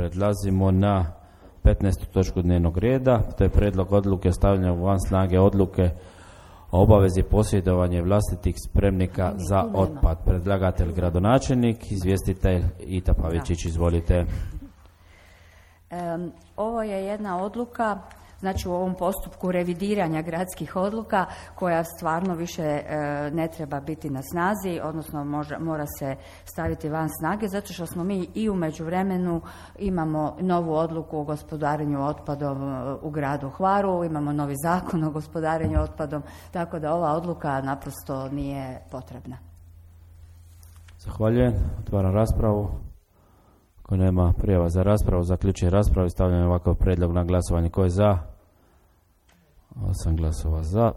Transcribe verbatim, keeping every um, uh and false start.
Prelazimo na petnaestu točku dnevnog reda. To je prijedlog odluke o stavljanju van snage odluke o obavezi posjedovanja vlastitih spremnika za otpad. Predlagatelj gradonačelnik, izvjestitelj Ita Pavičić, izvolite. Um, ovo je jedna odluka, znači u ovom postupku revidiranja gradskih odluka koja stvarno više e, ne treba biti na snazi, odnosno može, mora se staviti van snage, zato što smo mi i u međuvremenu imamo novu odluku o gospodarenju otpadom u gradu Hvaru, imamo novi zakon o gospodarenju otpadom, tako da ova odluka naprosto nije potrebna. Zahvaljujem. Otvaram raspravu. Ako nema prijava za raspravu, zaključujem raspravu i stavljam ovakav prijedlog na glasovanje. Ko je za? Osam glasova za.